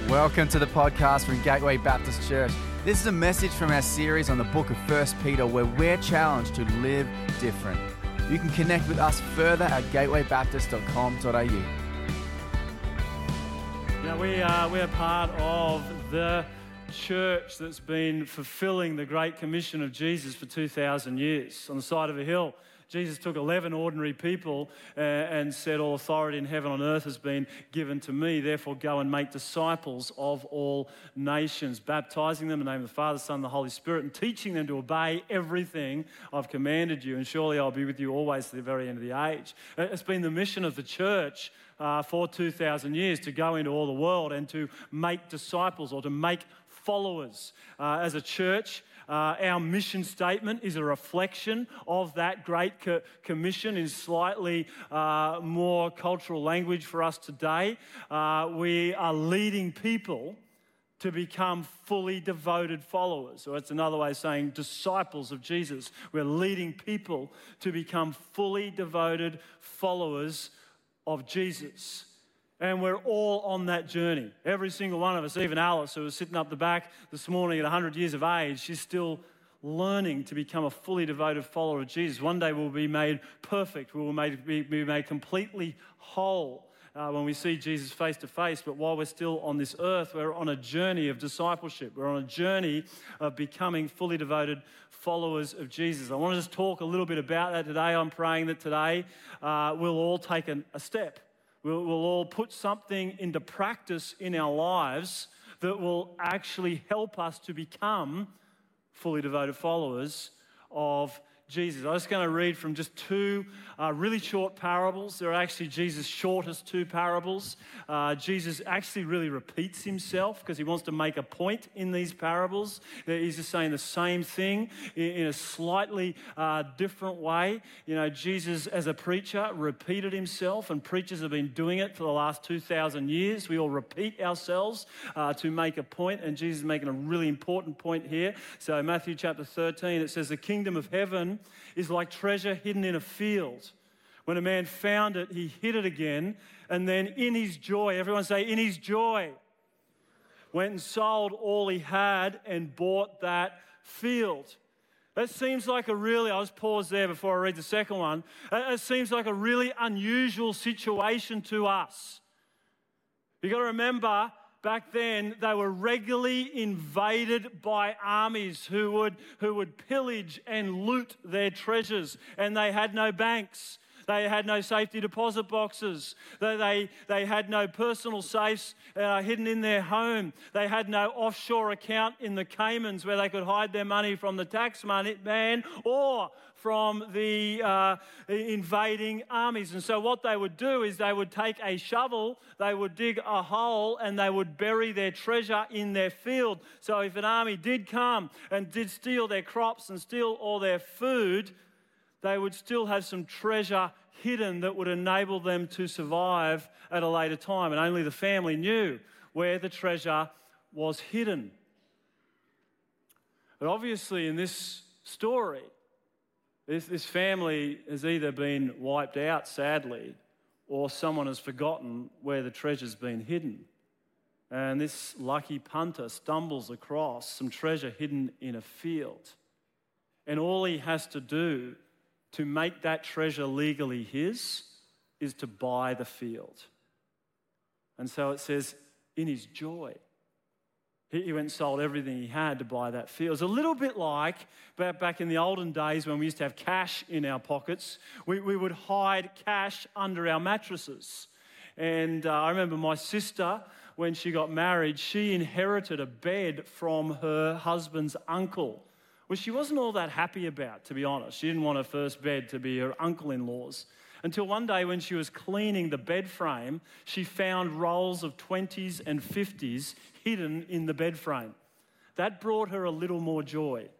Welcome to the podcast from Gateway Baptist Church. This is a message from our series on the book of 1 Peter where we're challenged to live different. You can connect with us further at gatewaybaptist.com.au. Now we're part of the church that's been fulfilling the Great Commission of Jesus for 2,000 years. On the side of a hill, Jesus took 11 ordinary people and said, all authority in heaven and on earth has been given to me. Therefore, go and make disciples of all nations, baptizing them in the name of the Father, Son, and the Holy Spirit, and teaching them to obey everything I've commanded you. And surely I'll be with you always to the very end of the age. It's been the mission of the church for 2,000 years to go into all the world and to make disciples or to make followers. As a church, our mission statement is a reflection of that Great Commission in slightly more cultural language for us today. We are leading people to become fully devoted followers. Or it's another way of saying disciples of Jesus. We're leading people to become fully devoted followers of Jesus. And we're all on that journey. Every single one of us, even Alice, who was sitting up the back this morning at 100 years of age, she's still learning to become a fully devoted follower of Jesus. One day we'll be made perfect. We will be made completely whole when we see Jesus face to face. But while we're still on this earth, we're on a journey of discipleship. We're on a journey of becoming fully devoted followers of Jesus. I want to just talk a little bit about that today. I'm praying that today we'll all take a step. We'll all put something into practice in our lives that will actually help us to become fully devoted followers of Jesus. I'm just going to read from just two really short parables. They're actually Jesus' shortest two parables. Jesus actually really repeats himself because he wants to make a point in these parables. He's just saying the same thing in a slightly different way. You know, Jesus as a preacher repeated himself, and preachers have been doing it for the last 2,000 years. We all repeat ourselves to make a point, and Jesus is making a really important point here. So Matthew chapter 13, it says, the kingdom of heaven is like treasure hidden in a field. When a man found it, he hid it again, and then in his joy, everyone say, in his joy, went and sold all he had and bought that field. That seems like I'll just pause there before I read the second one. It seems like a really unusual situation to us. You've got to remember, back then, they were regularly invaded by armies who would pillage and loot their treasures, and they had no banks. They had no safety deposit boxes. They had no personal safes hidden in their home. They had no offshore account in the Caymans where they could hide their money from the tax man or from the invading armies. And so what they would do is they would take a shovel, they would dig a hole, and they would bury their treasure in their field. So if an army did come and did steal their crops and steal all their food, they would still have some treasure hidden that would enable them to survive at a later time. And only the family knew where the treasure was hidden. But obviously in this story, this family has either been wiped out, sadly, or someone has forgotten where the treasure's been hidden. And this lucky punter stumbles across some treasure hidden in a field. And all he has to do to make that treasure legally his is to buy the field. And so it says, in his joy, he went and sold everything he had to buy that field. It's a little bit like back in the olden days when we used to have cash in our pockets. We would hide cash under our mattresses. And I remember my sister, when she got married, she inherited a bed from her husband's uncle, which she wasn't all that happy about, to be honest. She didn't want her first bed to be her uncle-in-law's. Until one day when she was cleaning the bed frame, she found rolls of 20s and 50s hidden in the bed frame. That brought her a little more joy.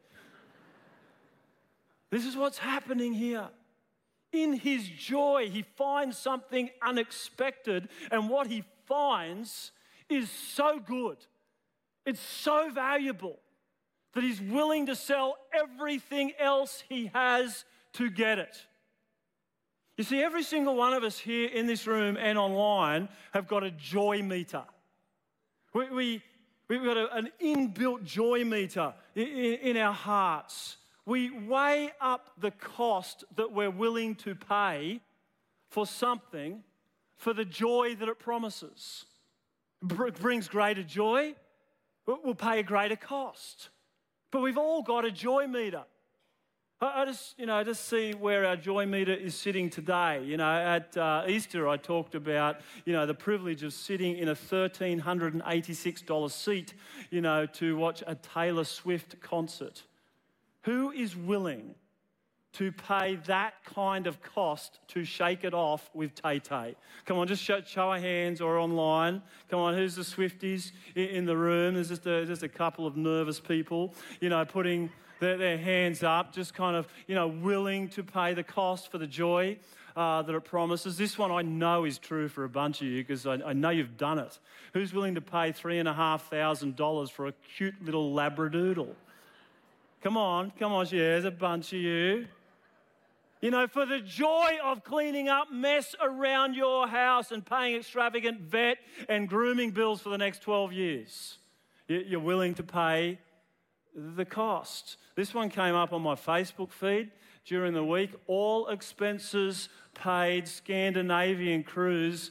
This is what's happening here. In his joy, he finds something unexpected, and what he finds is so good. It's so valuable that he's willing to sell everything else he has to get it. You see, every single one of us here in this room and online have got a joy meter. We've got an inbuilt joy meter in our hearts. We weigh up the cost that we're willing to pay for something for the joy that it promises. It brings greater joy, we'll pay a greater cost. But we've all got a joy meter. I just see where our joy meter is sitting today. At Easter, I talked about, the privilege of sitting in a $1,386 seat, to watch a Taylor Swift concert. Who is willing to pay that kind of cost to shake it off with Tay-Tay? Come on, just show of hands or online. Come on, who's the Swifties in the room? There's just a couple of nervous people, putting their hands up, just kind of, willing to pay the cost for the joy that it promises. This one I know is true for a bunch of you because I know you've done it. Who's willing to pay $3,500 for a cute little Labradoodle? Come on, yeah, there's a bunch of you. For the joy of cleaning up mess around your house and paying extravagant vet and grooming bills for the next 12 years. You're willing to pay the cost. This one came up on my Facebook feed during the week. All expenses paid, Scandinavian cruise,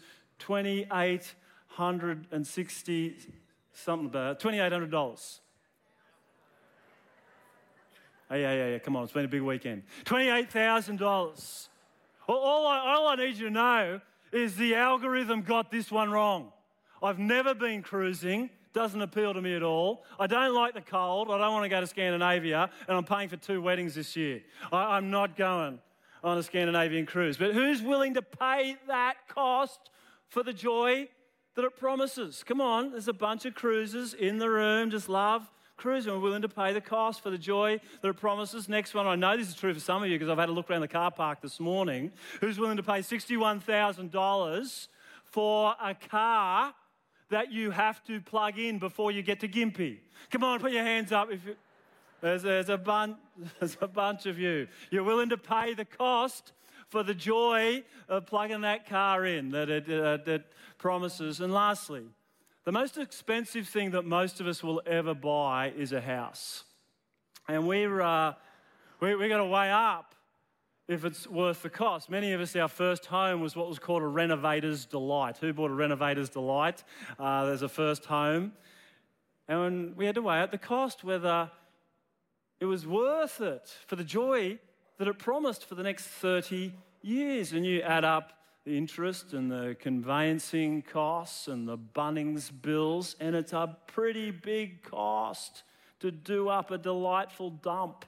$2,860. Yeah, come on, it's been a big weekend. $28,000. All I need you to know is the algorithm got this one wrong. I've never been cruising, doesn't appeal to me at all. I don't like the cold, I don't want to go to Scandinavia, and I'm paying for 2 weddings this year. I'm not going on a Scandinavian cruise. But who's willing to pay that cost for the joy that it promises? Come on, there's a bunch of cruisers in the room, just love cruising. We're willing to pay the cost for the joy that it promises. Next one, I know this is true for some of you because I've had a look around the car park this morning. Who's willing to pay $61,000 for a car that you have to plug in before you get to Gympie? Come on, put your hands up. There's a bunch of you. You're willing to pay the cost for the joy of plugging that car in that it promises. And lastly, the most expensive thing that most of us will ever buy is a house. And we got to weigh up if it's worth the cost. Many of us, our first home was what was called a renovator's delight. Who bought a renovator's delight? There's a first home. And we had to weigh out the cost, whether it was worth it for the joy that it promised for the next 30 years. And you add up the interest and the conveyancing costs and the Bunnings bills, and it's a pretty big cost to do up a delightful dump.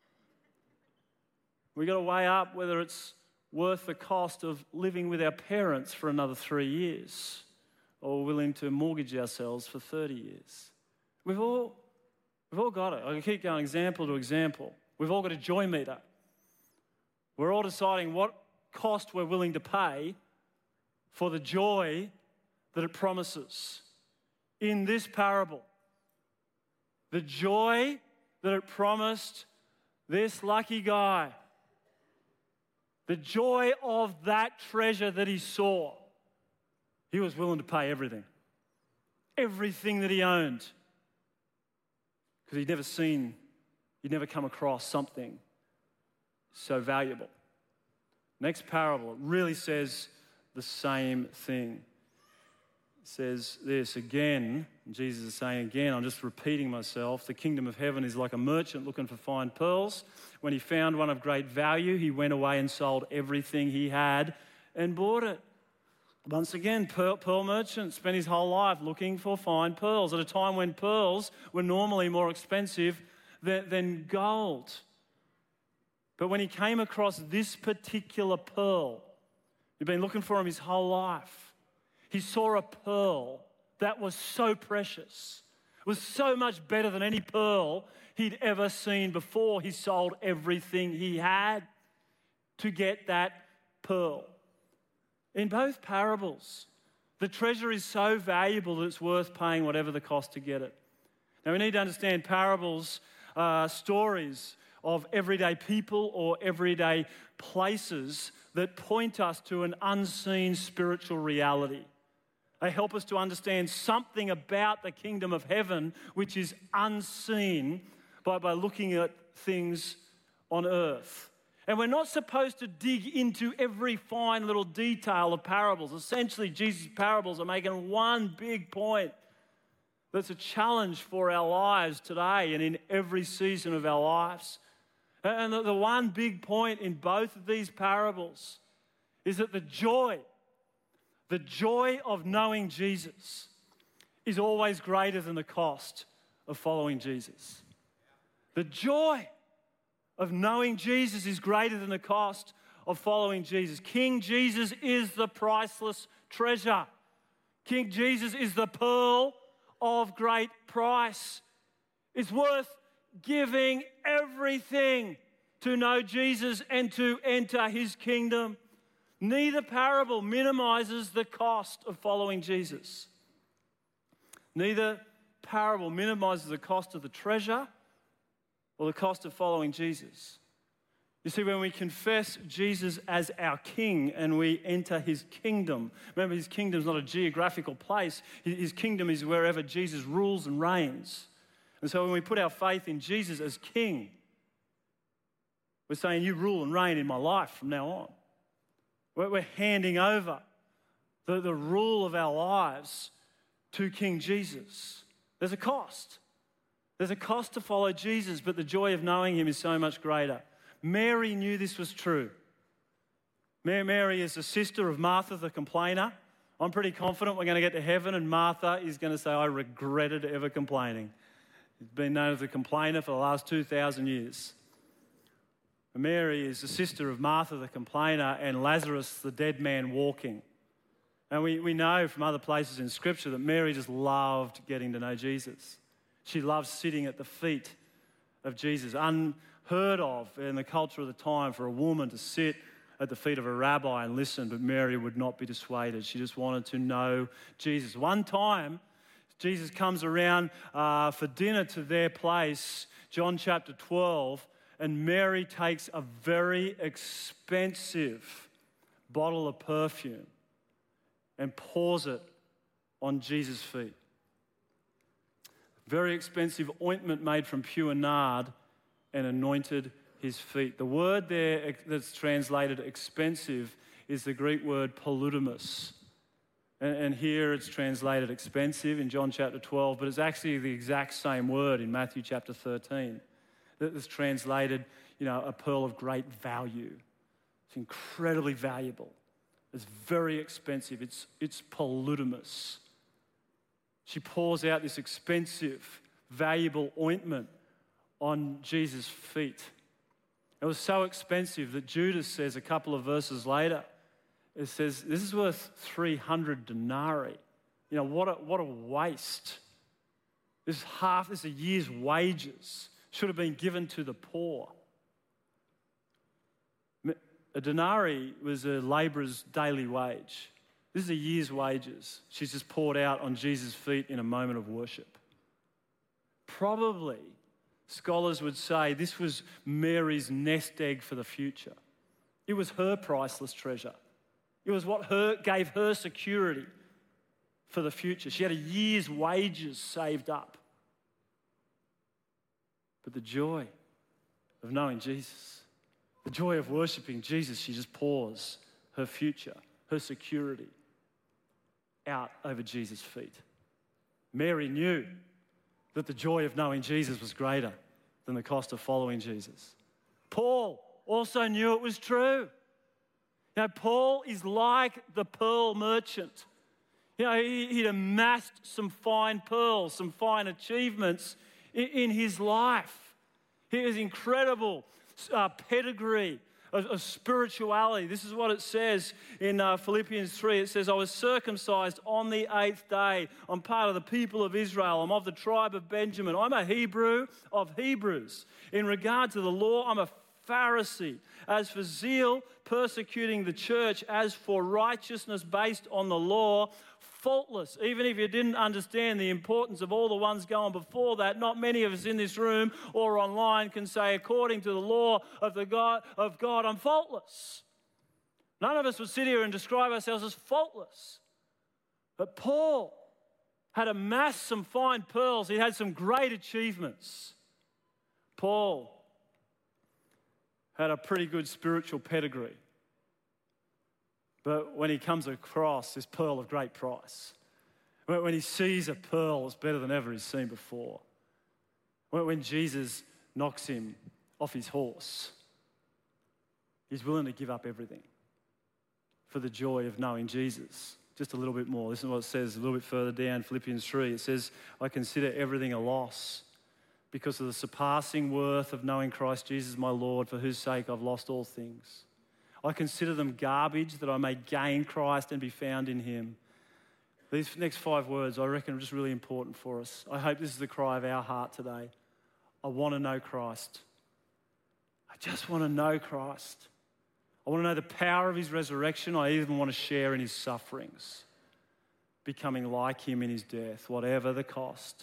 We've got to weigh up whether it's worth the cost of living with our parents for another 3 years or willing to mortgage ourselves for 30 years. We've all got it. I can keep going example to example. We've all got a joy meter. We're all deciding what cost we're willing to pay for the joy that it promises. In this parable, the joy that it promised this lucky guy, the joy of that treasure that he saw, he was willing to pay everything that he owned, because he'd never come across something so valuable. Next parable, it really says the same thing. It says this again, Jesus is saying again, I'm just repeating myself, the kingdom of heaven is like a merchant looking for fine pearls. When he found one of great value, he went away and sold everything he had and bought it. Once again, pearl merchant spent his whole life looking for fine pearls at a time when pearls were normally more expensive than gold. But when he came across this particular pearl, he'd been looking for him his whole life. He saw a pearl that was so precious, was so much better than any pearl he'd ever seen before. He sold everything he had to get that pearl. In both parables, the treasure is so valuable that it's worth paying whatever the cost to get it. Now, we need to understand parables, stories of everyday people or everyday places that point us to an unseen spiritual reality. They help us to understand something about the kingdom of heaven, which is unseen by looking at things on earth. And we're not supposed to dig into every fine little detail of parables. Essentially, Jesus' parables are making one big point that's a challenge for our lives today and in every season of our lives. And the one big point in both of these parables is that the joy of knowing Jesus is always greater than the cost of following Jesus. The joy of knowing Jesus is greater than the cost of following Jesus. King Jesus is the priceless treasure. King Jesus is the pearl of great price. It's worth giving everything to know Jesus and to enter his kingdom. Neither parable minimizes the cost of following Jesus. Neither parable minimizes the cost of the treasure or the cost of following Jesus. You see, when we confess Jesus as our King and we enter his kingdom, remember his kingdom is not a geographical place. His kingdom is wherever Jesus rules and reigns. And so when we put our faith in Jesus as King, we're saying, you rule and reign in my life from now on. We're handing over the rule of our lives to King Jesus. There's a cost. There's a cost to follow Jesus, but the joy of knowing him is so much greater. Mary knew this was true. Mary is the sister of Martha the complainer. I'm pretty confident we're going to get to heaven and Martha is going to say, I regretted ever complaining. She's been known as the complainer for the last 2,000 years. Mary is the sister of Martha the complainer and Lazarus the dead man walking. And we know from other places in Scripture that Mary just loved getting to know Jesus. She loved sitting at the feet of Jesus. Unheard of in the culture of the time for a woman to sit at the feet of a rabbi and listen, but Mary would not be dissuaded. She just wanted to know Jesus. One time, Jesus comes around for dinner to their place, John chapter 12, and Mary takes a very expensive bottle of perfume and pours it on Jesus' feet. Very expensive ointment made from pure nard and anointed his feet. The word there that's translated expensive is the Greek word polutimus. And here it's translated expensive in John chapter 12, but it's actually the exact same word in Matthew chapter 13. That's translated, a pearl of great value. It's incredibly valuable. It's very expensive. It's polutimus. She pours out this expensive, valuable ointment on Jesus' feet. It was so expensive that Judas says a couple of verses later, it says, this is worth 300 denarii. What a waste. This is a year's wages. Should have been given to the poor. A denarii was a labourer's daily wage. This is a year's wages. She's just poured out on Jesus' feet in a moment of worship. Probably, scholars would say this was Mary's nest egg for the future. It was her priceless treasure. It was what gave her security for the future. She had a year's wages saved up. But the joy of knowing Jesus, the joy of worshipping Jesus, she just pours her future, her security out over Jesus' feet. Mary knew that the joy of knowing Jesus was greater than the cost of following Jesus. Paul also knew it was true. Paul is like the pearl merchant. He'd amassed some fine pearls, some fine achievements in his life. He has incredible pedigree of spirituality. This is what it says in Philippians 3. It says, I was circumcised on the 8th day. I'm part of the people of Israel. I'm of the tribe of Benjamin. I'm a Hebrew of Hebrews. In regard to the law, I'm a Pharisee. As for zeal, persecuting the church. As for righteousness based on the law, faultless. Even if you didn't understand the importance of all the ones going before that, not many of us in this room or online can say, according to the law of God, I'm faultless. None of us would sit here and describe ourselves as faultless. But Paul had amassed some fine pearls. He had some great achievements. Paul had a pretty good spiritual pedigree. But when he comes across this pearl of great price, when he sees a pearl that's better than ever he's seen before, when Jesus knocks him off his horse, he's willing to give up everything for the joy of knowing Jesus. Just a little bit more. Listen to what it says a little bit further down, Philippians 3. It says, I consider everything a loss because of the surpassing worth of knowing Christ Jesus my Lord, for whose sake I've lost all things. I consider them garbage that I may gain Christ and be found in him. These next 5 words I reckon are just really important for us. I hope this is the cry of our heart today. I want to know Christ. I just want to know Christ. I want to know the power of his resurrection. I even want to share in his sufferings, becoming like him in his death, whatever the cost.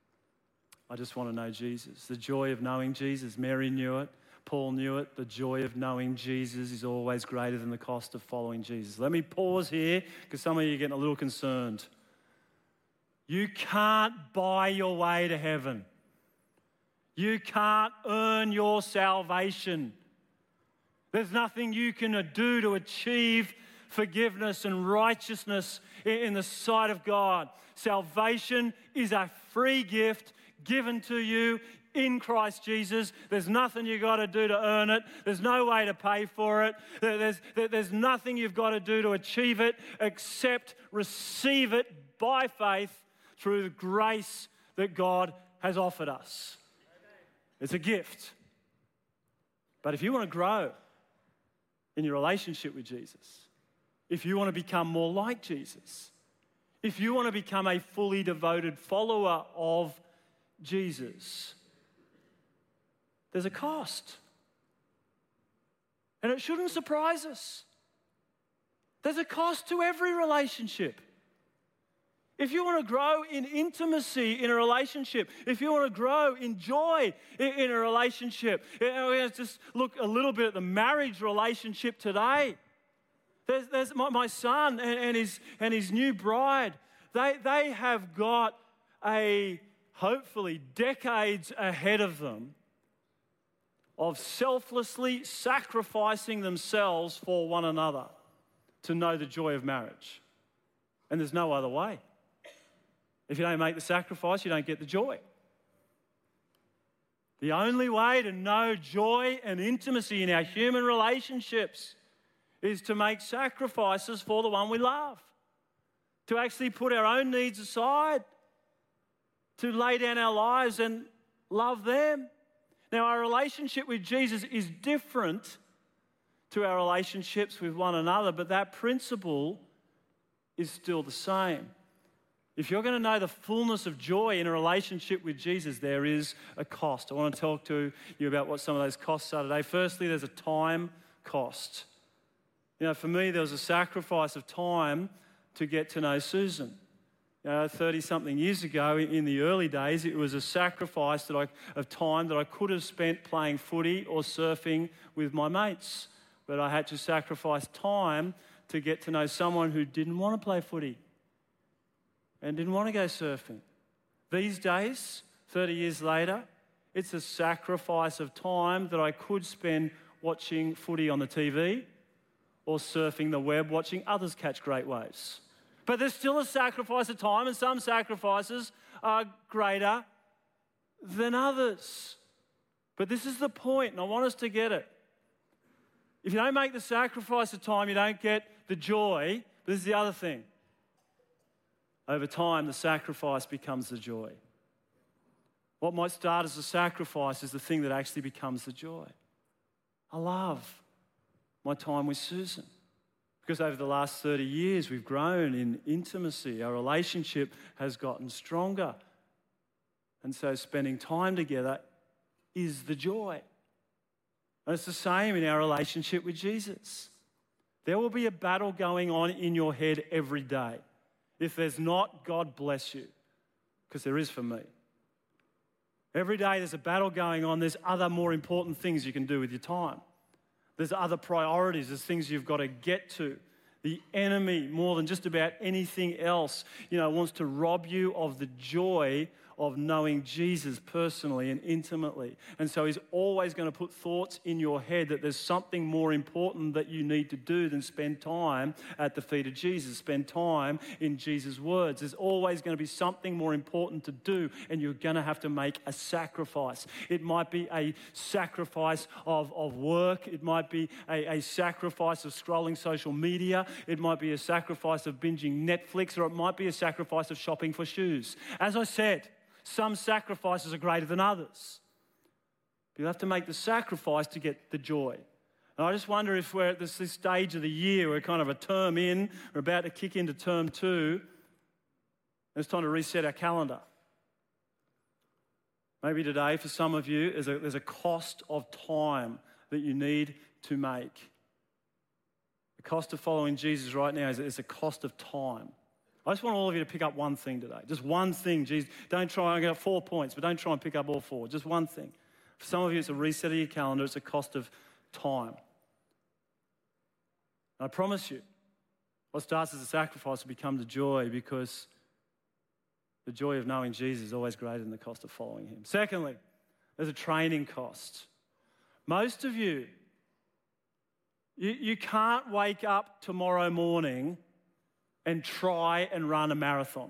I just want to know Jesus. The joy of knowing Jesus. Mary knew it. Paul knew it. The joy of knowing Jesus is always greater than the cost of following Jesus. Let me pause here because some of you are getting a little concerned. You can't buy your way to heaven. You can't earn your salvation. There's nothing you can do to achieve forgiveness and righteousness in the sight of God. Salvation is a free gift given to you in Christ Jesus. There's nothing you've got to do to earn it. There's no way to pay for it. There's nothing you've got to do to achieve it except receive it by faith through the grace that God has offered us. It's a gift. But if you want to grow in your relationship with Jesus, if you want to become more like Jesus, if you want to become a fully devoted follower of Jesus, there's a cost. And it shouldn't surprise us. There's a cost to every relationship. If you want to grow in intimacy in a relationship, if you want to grow in joy in a relationship, let's just look a little bit at the marriage relationship today. There's my son and his new bride. They have got hopefully decades ahead of them of selflessly sacrificing themselves for one another to know the joy of marriage. And there's no other way. If you don't make the sacrifice, you don't get the joy. The only way to know joy and intimacy in our human relationships is to make sacrifices for the one we love, to actually put our own needs aside, to lay down our lives and love them. Now, our relationship with Jesus is different to our relationships with one another, but that principle is still the same. If you're going to know the fullness of joy in a relationship with Jesus, there is a cost. I want to talk to you about what some of those costs are today. Firstly, there's a time cost. You know, for me, there was a sacrifice of time to get to know Susan. 30-something years ago, in the early days, it was a sacrifice of time that I could have spent playing footy or surfing with my mates. But I had to sacrifice time to get to know someone who didn't want to play footy and didn't want to go surfing. These days, 30 years later, it's a sacrifice of time that I could spend watching footy on the TV or surfing the web, watching others catch great waves. But there's still a sacrifice of time, and some sacrifices are greater than others. But this is the point, and I want us to get it. If you don't make the sacrifice of time, you don't get the joy. But this is the other thing. Over time, the sacrifice becomes the joy. What might start as a sacrifice is the thing that actually becomes the joy. I love my time with Susan because over the last 30 years, we've grown in intimacy. Our relationship has gotten stronger. And so spending time together is the joy. And it's the same in our relationship with Jesus. There will be a battle going on in your head every day. If there's not, God bless you, because there is for me. Every day there's a battle going on. There's other more important things you can do with your time. There's other priorities. There's things you've got to get to. The enemy, more than just about anything else, wants to rob you of the joy of knowing Jesus personally and intimately. And so he's always going to put thoughts in your head that there's something more important that you need to do than spend time at the feet of Jesus, spend time in Jesus' words. There's always going to be something more important to do, and you're going to have to make a sacrifice. It might be a sacrifice of work. It might be a sacrifice of scrolling social media. It might be a sacrifice of binging Netflix, or it might be a sacrifice of shopping for shoes. As I said, some sacrifices are greater than others. But you'll have to make the sacrifice to get the joy. And I just wonder if we're at this stage of the year, we're kind of a term in, we're about to kick into term 2, and it's time to reset our calendar. Maybe today, for some of you, there's a cost of time that you need to make. The cost of following Jesus right now is a cost of time. I just want all of you to pick up one thing today. Just one thing. Jesus, don't try, I got 4 points, but don't try and pick up all 4. Just one thing. For some of you, it's a reset of your calendar. It's a cost of time. And I promise you, what starts as a sacrifice will become the joy, because the joy of knowing Jesus is always greater than the cost of following him. Secondly, there's a training cost. Most of you can't wake up tomorrow morning and try and run a marathon.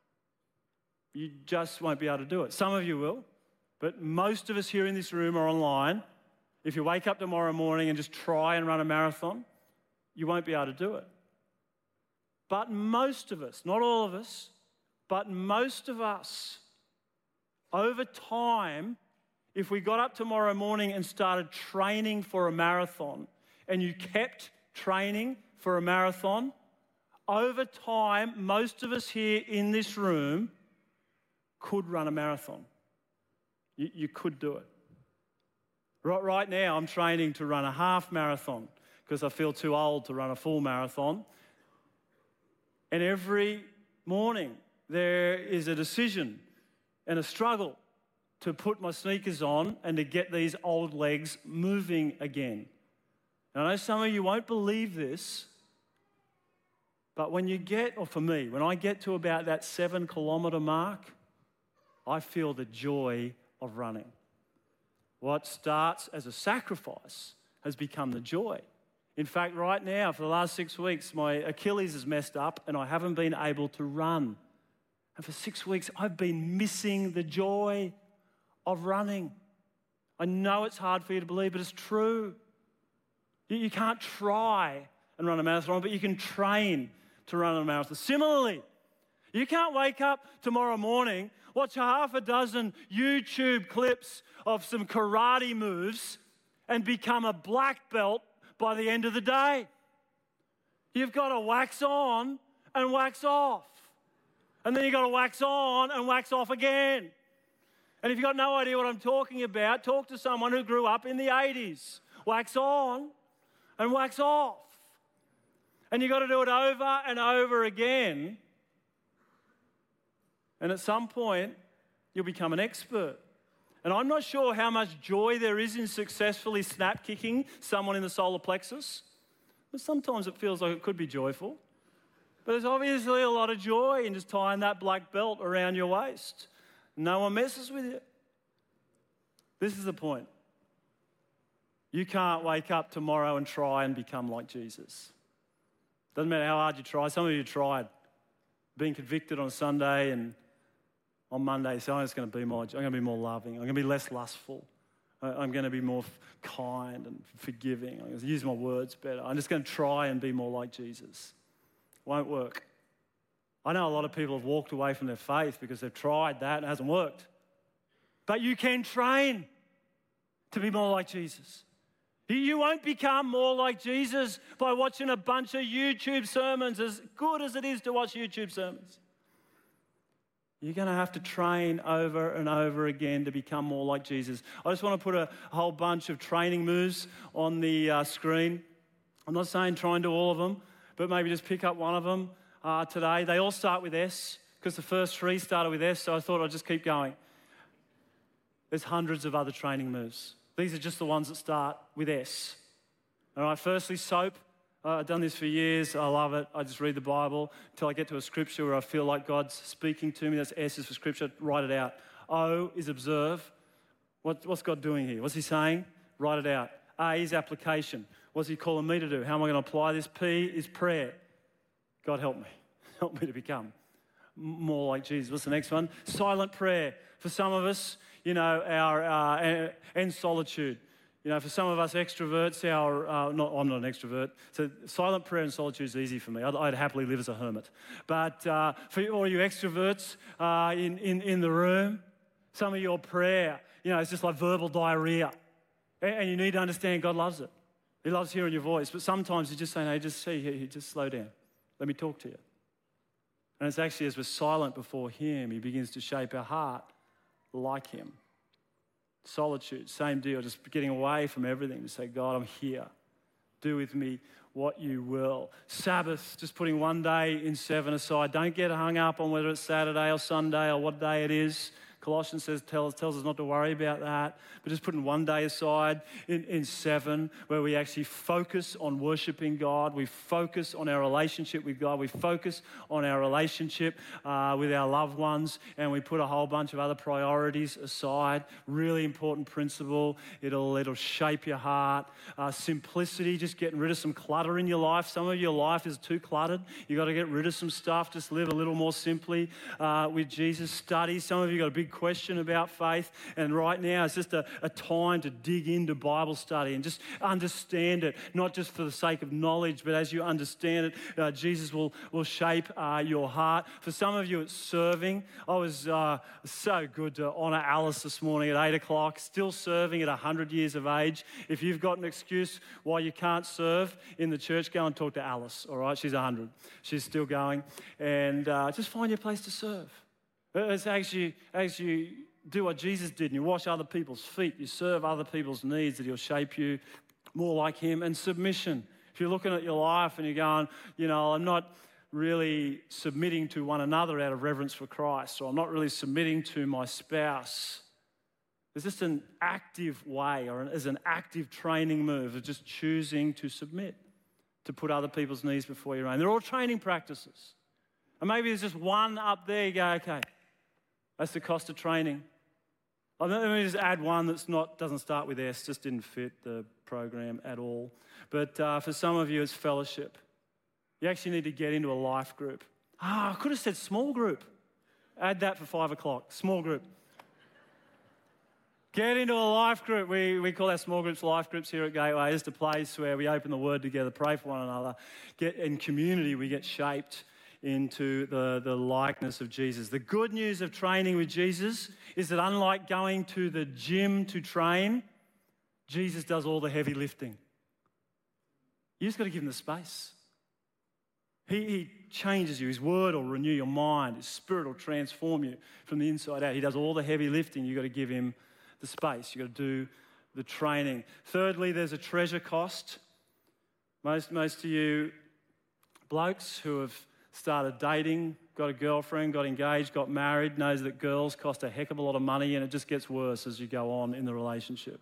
You just won't be able to do it. Some of you will, but most of us here in this room are online. If you wake up tomorrow morning and just try and run a marathon, you won't be able to do it. But most of us, not all of us, but most of us, over time, if we got up tomorrow morning and started training for a marathon, and you kept training for a marathon, over time, most of us here in this room could run a marathon. You could do it. Right now, I'm training to run a half marathon because I feel too old to run a full marathon. And every morning, there is a decision and a struggle to put my sneakers on and to get these old legs moving again. And I know some of you won't believe this, but when I get to about that 7-kilometre mark, I feel the joy of running. What starts as a sacrifice has become the joy. In fact, right now, for the last 6 weeks, my Achilles is messed up and I haven't been able to run. And for 6 weeks, I've been missing the joy of running. I know it's hard for you to believe, but it's true. You can't try and run a marathon, but you can train to run a marathon. Similarly, you can't wake up tomorrow morning, watch half a dozen YouTube clips of some karate moves and become a black belt by the end of the day. You've got to wax on and wax off. And then you've got to wax on and wax off again. And if you've got no idea what I'm talking about, talk to someone who grew up in the 80s. Wax on and wax off. And you've got to do it over and over again. And at some point, you'll become an expert. And I'm not sure how much joy there is in successfully snap kicking someone in the solar plexus. But sometimes it feels like it could be joyful. But there's obviously a lot of joy in just tying that black belt around your waist. No one messes with you. This is the point. You can't wake up tomorrow and try and become like Jesus. Doesn't matter how hard you try. Some of you tried. Being convicted on Sunday and on Monday, so I'm going to be more loving. I'm going to be less lustful. I'm going to be more kind and forgiving. I'm going to use my words better. I'm just going to try and be more like Jesus. Won't work. I know a lot of people have walked away from their faith because they've tried that and it hasn't worked. But you can train to be more like Jesus. You won't become more like Jesus by watching a bunch of YouTube sermons, as good as it is to watch YouTube sermons. You're going to have to train over and over again to become more like Jesus. I just want to put a whole bunch of training moves on the screen. I'm not saying try and do all of them, but maybe just pick up one of them today. They all start with S, because the first 3 started with S, so I thought I'd just keep going. There's hundreds of other training moves. These are just the ones that start with S. All right, firstly, soap. I've done this for years. I love it. I just read the Bible until I get to a scripture where I feel like God's speaking to me. That's S is for scripture. Write it out. O is observe. What's God doing here? What's he saying? Write it out. A is application. What's he calling me to do? How am I going to apply this? P is prayer. God help me. Help me to become more like Jesus. What's the next one? Silent prayer. For some of us, and solitude. For some of us extroverts, I'm not an extrovert, so silent prayer and solitude is easy for me. I'd happily live as a hermit. But for all you extroverts in the room, some of your prayer, it's just like verbal diarrhea. And you need to understand God loves it. He loves hearing your voice. But sometimes you just say, no, just slow down. Let me talk to you. And it's actually as we're silent before him, he begins to shape our heart like him. Solitude, same deal, just getting away from everything to say, God, I'm here. Do with me what you will. Sabbath, just putting one day in 7 aside. Don't get hung up on whether it's Saturday or Sunday or what day it is. Colossians tells us not to worry about that, but just putting one day aside in 7 where we actually focus on worshiping God. We focus on our relationship with God. We focus on our relationship with our loved ones, and we put a whole bunch of other priorities aside. Really important principle. It'll shape your heart. Simplicity, just getting rid of some clutter in your life. Some of your life is too cluttered. You've got to get rid of some stuff. Just live a little more simply with Jesus. Study. Some of you got a big question about faith, and right now it's just a time to dig into Bible study and just understand it, not just for the sake of knowledge, but as you understand it, Jesus will shape your heart. For some of you, it's serving. I was so good to honour Alice this morning at 8 o'clock, still serving at 100 years of age. If you've got an excuse why you can't serve in the church, go and talk to Alice, all right? She's 100. She's still going. And just find your place to serve. It's as you do what Jesus did and you wash other people's feet, you serve other people's needs, that he'll shape you more like him. And submission. If you're looking at your life and you're going, I'm not really submitting to one another out of reverence for Christ, or I'm not really submitting to my spouse, there's just an active way, or as an active training move of just choosing to submit, to put other people's needs before your own. They're all training practices. And maybe there's just one up there, you go, okay, that's the cost of training. Let me just add one doesn't start with S, just didn't fit the program at all. But for some of you, it's fellowship. You actually need to get into a life group. I could have said small group. Add that for 5 o'clock, small group. Get into a life group. We call our small groups life groups here at Gateway. Just a place where we open the Word together, pray for one another. In community, we get shaped into the likeness of Jesus. The good news of training with Jesus is that unlike going to the gym to train, Jesus does all the heavy lifting. You just got to give him the space. He changes you. His word will renew your mind. His spirit will transform you from the inside out. He does all the heavy lifting. You've got to give him the space. You've got to do the training. Thirdly, there's a treasure cost. Most of you blokes who have started dating, got a girlfriend, got engaged, got married, knows that girls cost a heck of a lot of money, and it just gets worse as you go on in the relationship.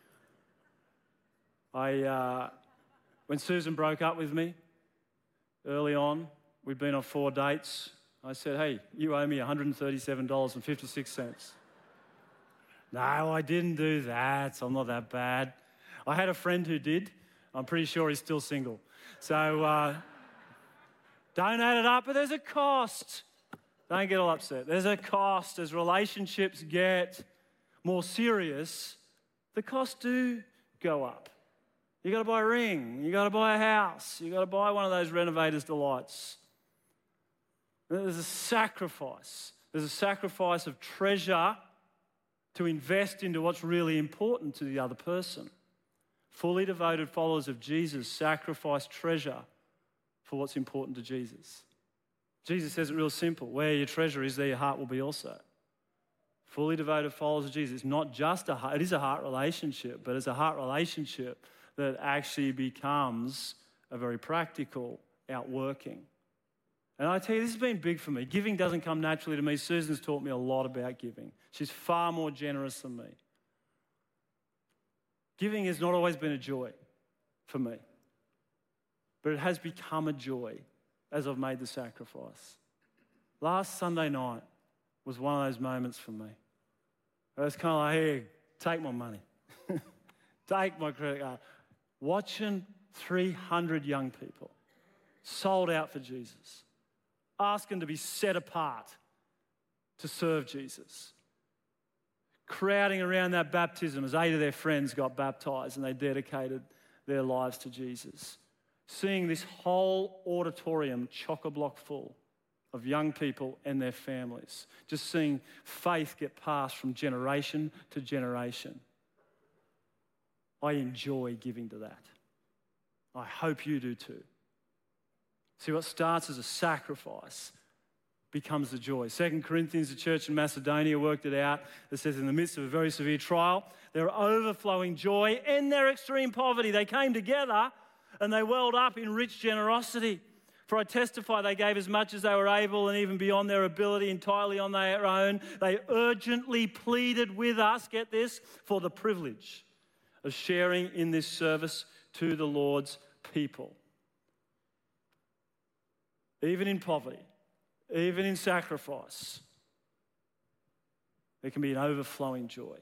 When Susan broke up with me early on, we'd been on 4 dates. I said, hey, you owe me $137.56. No, I didn't do that. I'm not that bad. I had a friend who did. I'm pretty sure he's still single. So don't add it up, but there's a cost. Don't get all upset. There's a cost. As relationships get more serious, the costs do go up. You got to buy a ring. You got to buy a house. You got to buy one of those Renovators Delights. There's a sacrifice. There's a sacrifice of treasure to invest into what's really important to the other person. Fully devoted followers of Jesus sacrifice treasure for what's important to Jesus. Jesus says it real simple. Where your treasure is, there your heart will be also. Fully devoted followers of Jesus. It's not just it is a heart relationship, but it's a heart relationship that actually becomes a very practical outworking. And I tell you, this has been big for me. Giving doesn't come naturally to me. Susan's taught me a lot about giving. She's far more generous than me. Giving has not always been a joy for me. but it has become a joy as I've made the sacrifice. Last Sunday night was one of those moments for me. It was kind of like, here, take my money. Take my credit card. Watching 300 young people sold out for Jesus, asking to be set apart to serve Jesus, crowding around that baptism as 8 of their friends got baptized and they dedicated their lives to Jesus. Seeing this whole auditorium chock-a-block full of young people and their families. Just seeing faith get passed from generation to generation. I enjoy giving to that. I hope you do too. See, what starts as a sacrifice becomes the joy. 2 Corinthians, the church in Macedonia worked it out. It says, in the midst of a very severe trial, their overflowing joy and their extreme poverty, they came together and they welled up in rich generosity. For I testify they gave as much as they were able and even beyond their ability, entirely on their own. They urgently pleaded with us, get this, for the privilege of sharing in this service to the Lord's people. Even in poverty, even in sacrifice, there can be an overflowing joy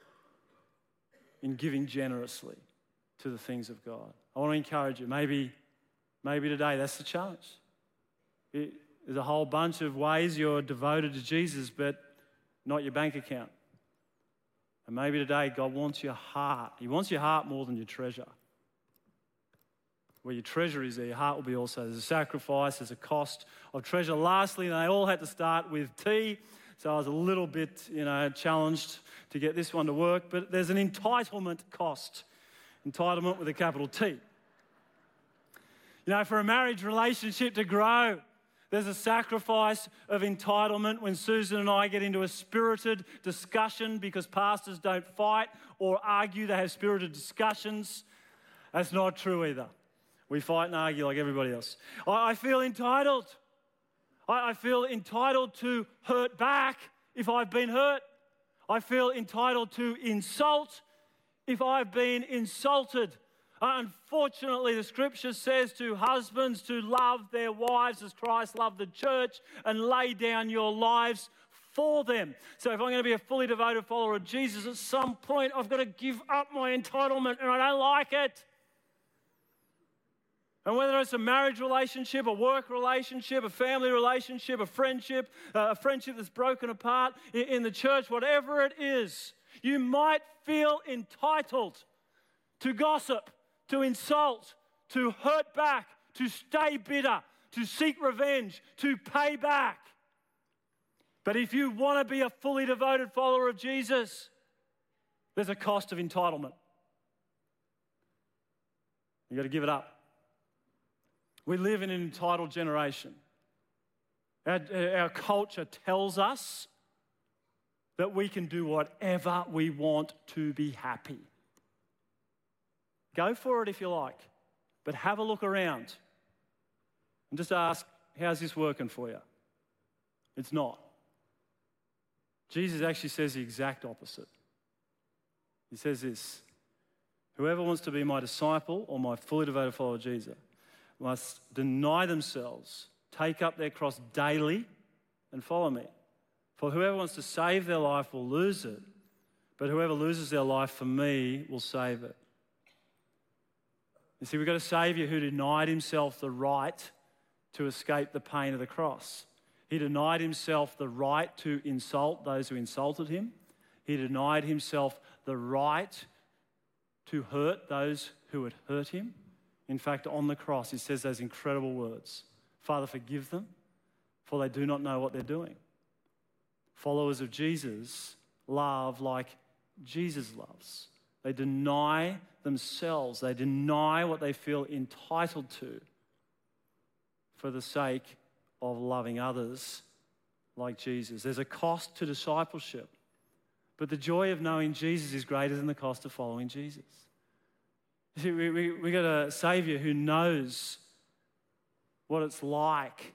in giving generously to the things of God. I want to encourage you, maybe today that's the challenge. There's a whole bunch of ways you're devoted to Jesus, but not your bank account. And maybe today God wants your heart. He wants your heart more than your treasure. Where your treasure is there, your heart will be also. There's a sacrifice, there's a cost of treasure. Lastly, they all had to start with T, so I was a little bit, challenged to get this one to work, but there's an entitlement cost. Entitlement with a capital T. For a marriage relationship to grow, there's a sacrifice of entitlement. When Susan and I get into a spirited discussion, because pastors don't fight or argue, they have spirited discussions. That's not true either. We fight and argue like everybody else. I feel entitled. I feel entitled to hurt back if I've been hurt. I feel entitled to insult if I've been insulted. Unfortunately, the scripture says to husbands to love their wives as Christ loved the church and lay down your lives for them. So if I'm going to be a fully devoted follower of Jesus, at some point I've got to give up my entitlement, and I don't like it. And whether it's a marriage relationship, a work relationship, a family relationship, a friendship that's broken apart in the church, whatever it is, you might feel entitled to gossip, to insult, to hurt back, to stay bitter, to seek revenge, to pay back. But if you want to be a fully devoted follower of Jesus, there's a cost of entitlement. You've got to give it up. We live in an entitled generation. Our culture tells us that we can do whatever we want to be happy. Go for it if you like, but have a look around and just ask, how's this working for you? It's not. Jesus actually says the exact opposite. He says this, whoever wants to be my disciple or my fully devoted follower of Jesus must deny themselves, take up their cross daily, and follow me. For whoever wants to save their life will lose it, but whoever loses their life for me will save it. You see, we've got a Saviour who denied himself the right to escape the pain of the cross. He denied himself the right to insult those who insulted him. He denied himself the right to hurt those who had hurt him. In fact, on the cross, he says those incredible words, Father, forgive them, for they do not know what they're doing. Followers of Jesus love like Jesus loves. They deny themselves. They deny what they feel entitled to for the sake of loving others like Jesus. There's a cost to discipleship, but the joy of knowing Jesus is greater than the cost of following Jesus. You see, we got a Saviour who knows what it's like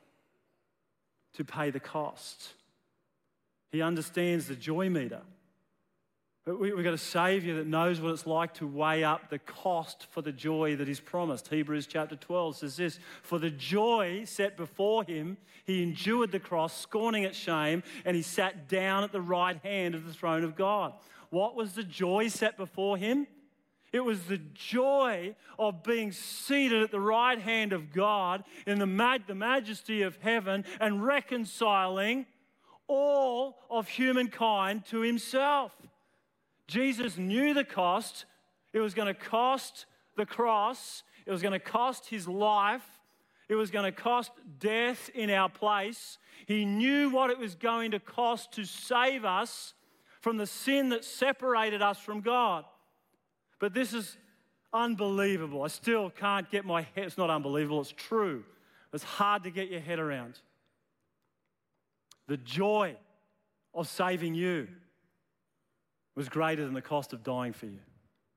to pay the cost. He understands the joy meter. We've got a Saviour that knows what it's like to weigh up the cost for the joy that is promised. Hebrews chapter 12 says this, "For the joy set before him, he endured the cross, scorning its shame, and he sat down at the right hand of the throne of God." What was the joy set before him? It was the joy of being seated at the right hand of God in the majesty of heaven and reconciling all of humankind to himself. Jesus knew the cost. It was going to cost the cross. It was going to cost his life. It was going to cost death in our place. He knew what it was going to cost to save us from the sin that separated us from God. But this is unbelievable. I still can't get my head. It's not unbelievable, it's true. It's hard to get your head around. The joy of saving you was greater than the cost of dying for you.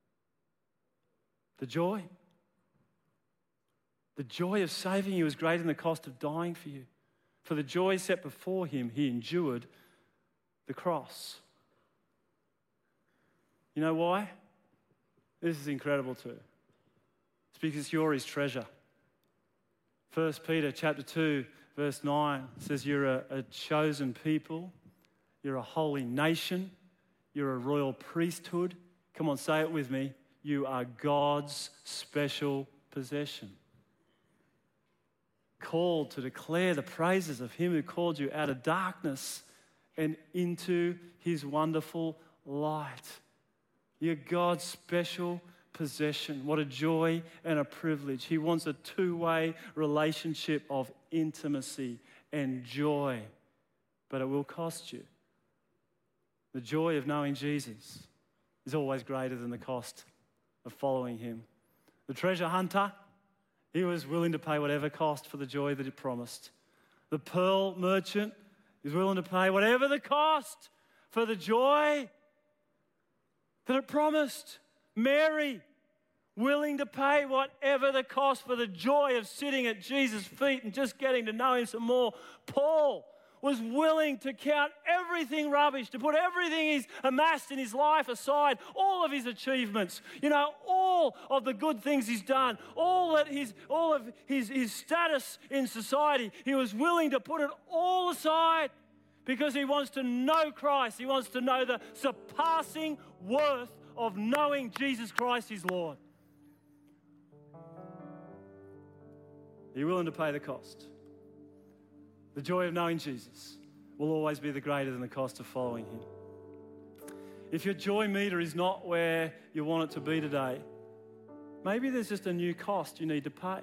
The joy of saving you was greater than the cost of dying for you. For the joy set before him, he endured the cross. You know why? This is incredible too. It's because you're his treasure. 1 Peter chapter 2, verse 9 says you're a chosen people, you're a holy nation, you're a royal priesthood. Come on, say it with me. You are God's special possession. Called to declare the praises of him who called you out of darkness and into his wonderful light. You're God's special possession. What a joy and a privilege. He wants a two-way relationship of intimacy and joy, but it will cost you. The joy of knowing Jesus is always greater than the cost of following him. The treasure hunter, he was willing to pay whatever cost for the joy that he promised. The pearl merchant is willing to pay whatever the cost for the joy that it promised. Mary, willing to pay whatever the cost for the joy of sitting at Jesus' feet and just getting to know him some more. Paul was willing to count everything rubbish, to put everything he's amassed in his life aside, all of his achievements, all of the good things he's done, all of his status in society. He was willing to put it all aside because he wants to know Christ. He wants to know the surpassing worth of knowing Jesus Christ, his Lord. Are you willing to pay the cost? The joy of knowing Jesus will always be the greater than the cost of following him. If your joy meter is not where you want it to be today, maybe there's just a new cost you need to pay.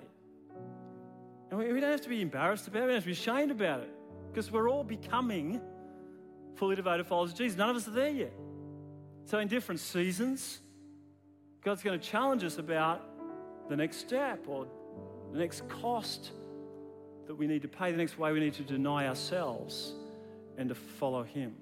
And we don't have to be embarrassed about it. We don't have to be ashamed about it, because we're all becoming fully devoted followers of Jesus. None of us are there yet. So in different seasons, God's going to challenge us about the next step or the next cost that we need to pay, the next way we need to deny ourselves and to follow him.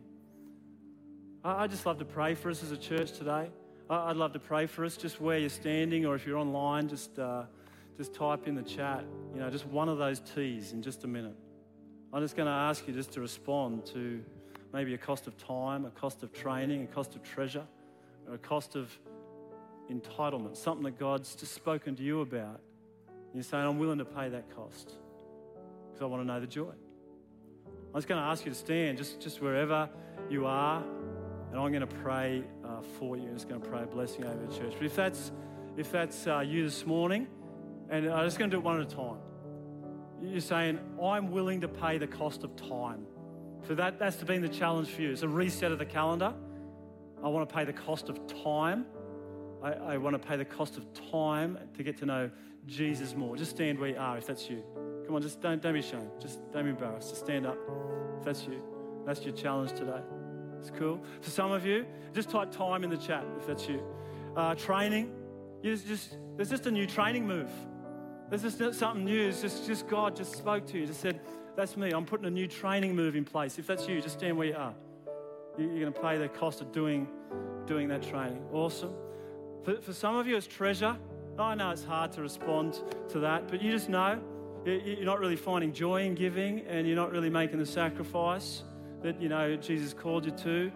I'd just love to pray for us as a church today. I'd love to pray for us just where you're standing, or if you're online, just type in the chat, just one of those T's in just a minute. I'm just going to ask you just to respond to maybe a cost of time, a cost of training, a cost of treasure, or a cost of entitlement, something that God's just spoken to you about. And you're saying, I'm willing to pay that cost because I want to know the joy. I'm just going to ask you to stand just wherever you are, and I'm going to pray for you. I'm just going to pray a blessing over the church. But if that's you this morning, and I'm just going to do it one at a time. You're saying, I'm willing to pay the cost of time. So that's been the challenge for you. It's a reset of the calendar. I want to pay the cost of time. I want to pay the cost of time to get to know Jesus more. Just stand where you are if that's you. Come on, just don't be ashamed. Just don't be embarrassed. Just stand up if that's you. That's your challenge today. It's cool. For some of you, just type time in the chat if that's you. Training. There's just a new training move. There's just something new. It's just God just spoke to you. Just said, that's me. I'm putting a new training move in place. If that's you, just stand where you are. You're going to pay the cost of doing that training. Awesome. For some of you, it's treasure. I know it's hard to respond to that, but you just know you're not really finding joy in giving, and you're not really making the sacrifice that, Jesus called you to.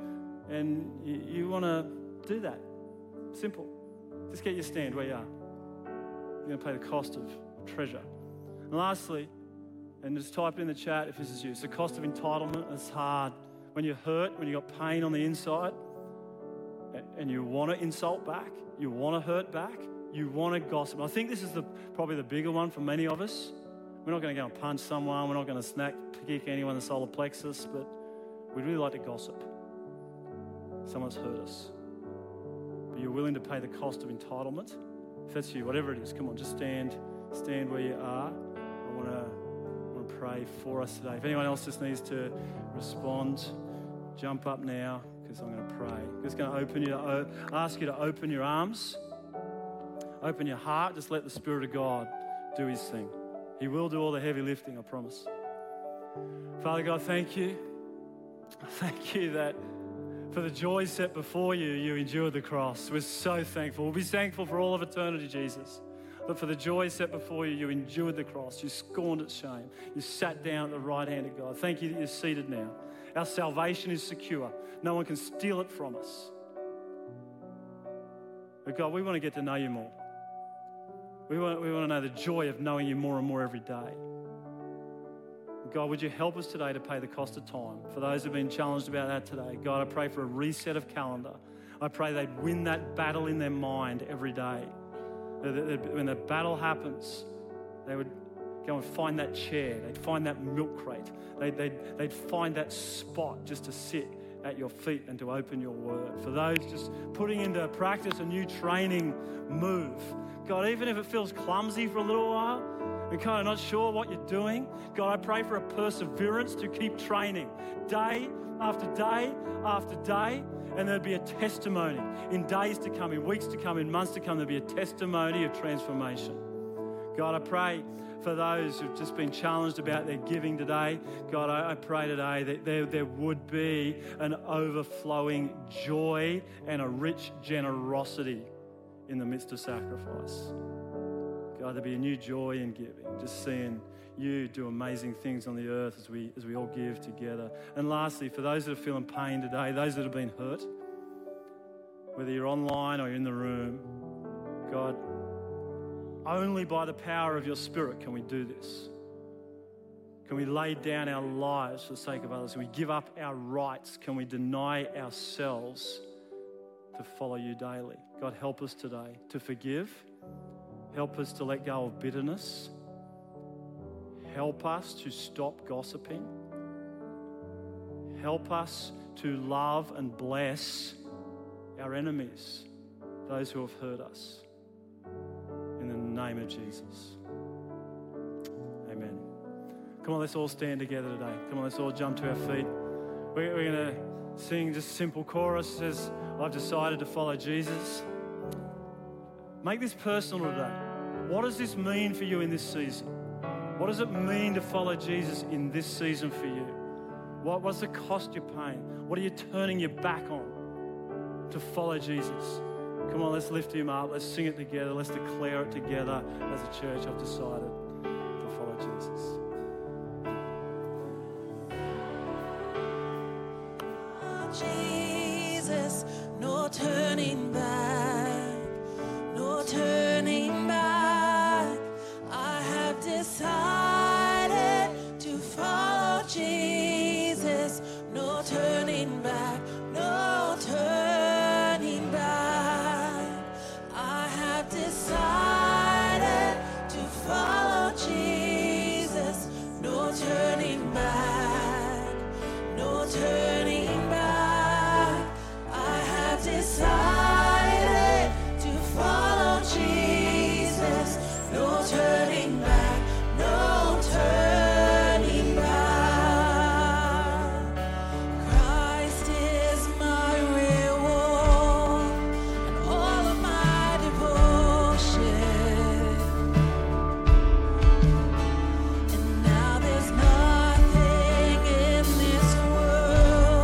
and you want to do that. Simple. Just get your stand where you are. You're going to pay the cost of treasure. And lastly, and just type it in the chat if this is you, it's the cost of entitlement. It's hard. When you're hurt, when you've got pain on the inside, and you want to insult back, you want to hurt back, you want to gossip. I think this is probably the bigger one for many of us. We're not going to go and punch someone. We're not going to kick anyone in the solar plexus, but we'd really like to gossip. Someone's hurt us. But you're willing to pay the cost of entitlement? If that's you, whatever it is, come on, just stand where you are. I want to pray for us today. If anyone else just needs to respond, jump up now, because I'm going to pray. I'm just going to ask you to open your arms, open your heart. Just let the Spirit of God do his thing. He will do all the heavy lifting, I promise. Father God, thank you. Thank you that for the joy set before you, you endured the cross. We're so thankful. We'll be thankful for all of eternity, Jesus. But for the joy set before you, you endured the cross. You scorned its shame. You sat down at the right hand of God. Thank you that you're seated now. Our salvation is secure. No one can steal it from us. But God, we want to get to know you more. We want to know the joy of knowing you more and more every day. God, would you help us today to pay the cost of time? For those who have been challenged about that today, God, I pray for a reset of calendar. I pray they'd win that battle in their mind every day. When the battle happens, they would go and find that chair. They'd find that milk crate. They'd find that spot just to sit at your feet and to open your word. For those just putting into practice a new training move, God, even if it feels clumsy for a little while, and kind of not sure what you're doing, God, I pray for a perseverance to keep training day after day after day, and there'd be a testimony in days to come, in weeks to come, in months to come. There'd be a testimony of transformation. God, I pray for those who've just been challenged about their giving today. God, I pray today that there would be an overflowing joy and a rich generosity in the midst of sacrifice. God, there'll be a new joy in giving, just seeing you do amazing things on the earth as we all give together. And lastly, for those that are feeling pain today, those that have been hurt, whether you're online or you're in the room, God, only by the power of your Spirit can we do this. Can we lay down our lives for the sake of others? Can we give up our rights? Can we deny ourselves to follow you daily? God, help us today to forgive. Help us to let go of bitterness. Help us to stop gossiping. Help us to love and bless our enemies, those who have hurt us. In the name of Jesus. Amen. Come on, let's all stand together today. Come on, let's all jump to our feet. We're going to sing just a simple chorus. It says, I've decided to follow Jesus. Make this personal today. What does this mean for you in this season? What does it mean to follow Jesus in this season for you? What's the cost you're paying? What are you turning your back on to follow Jesus? Come on, let's lift him up. Let's sing it together. Let's declare it together as a church. I've decided to follow Jesus. Jesus, no turning back, no turning back. I have decided to follow Jesus, no turning back, no turning back. I have decided to follow Jesus, no turning back, no turning back. I have decided to follow Jesus, no turning back, no turning back. Christ is my reward and all of my devotion. And now there's nothing in this world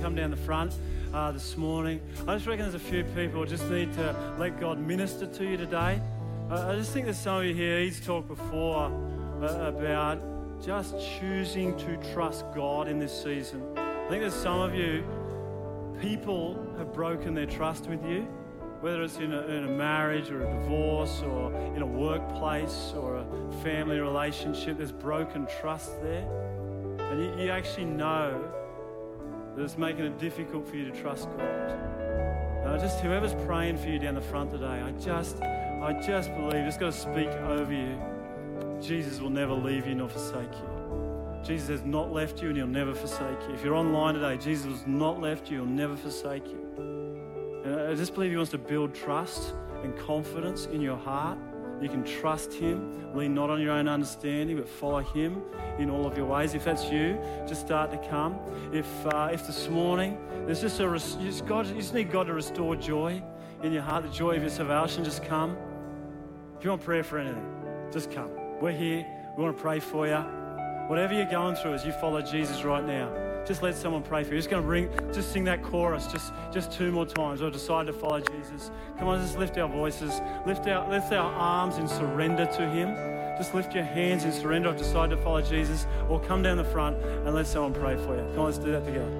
come down the front this morning. I just reckon there's a few people who just need to let God minister to you today. I just think there's some of you here, he's talked before about just choosing to trust God in this season. I think there's some of you, people have broken their trust with you, whether it's in a marriage or a divorce or in a workplace or a family relationship. There's broken trust there. And you actually know that it's making it difficult for you to trust God. Just whoever's praying for you down the front today, I just believe, just got to speak over you. Jesus will never leave you nor forsake you. Jesus has not left you and he'll never forsake you. If you're online today, Jesus has not left you, he'll never forsake you. And I just believe he wants to build trust and confidence in your heart. You can trust him, lean not on your own understanding, but follow him in all of your ways. If that's you, just start to come. If this morning there's just you just need God to restore joy in your heart, the joy of your salvation, just come. If you want prayer for anything, just come. We're here. We want to pray for you. Whatever you're going through as you follow Jesus right now, just let someone pray for you. Just sing that chorus just 2 more times. Or decide to follow Jesus. Come on, just lift our voices. Lift our arms in surrender to him. Just lift your hands in surrender. I've decided to follow Jesus. Or come down the front and let someone pray for you. Come on, let's do that together.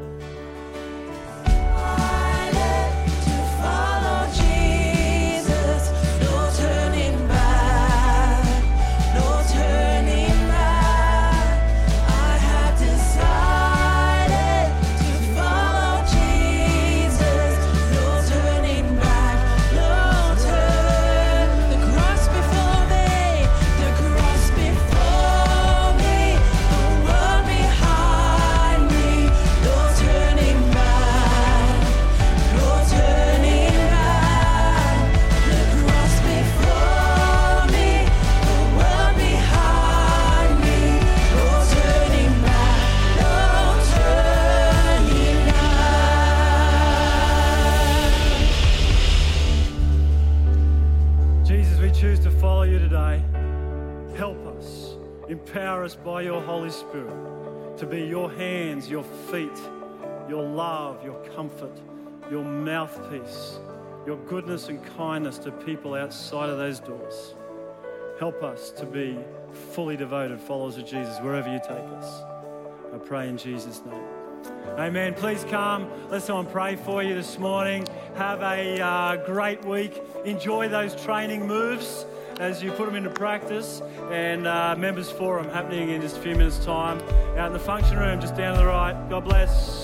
Empower us by your Holy Spirit to be your hands, your feet, your love, your comfort, your mouthpiece, your goodness and kindness to people outside of those doors. Help us to be fully devoted followers of Jesus wherever you take us. I pray in Jesus' name. Amen. Please come. Let someone pray for you this morning. Have a great week. Enjoy those training moves as you put them into practice, and members forum happening in just a few minutes' time out in the function room just down to the right. God bless.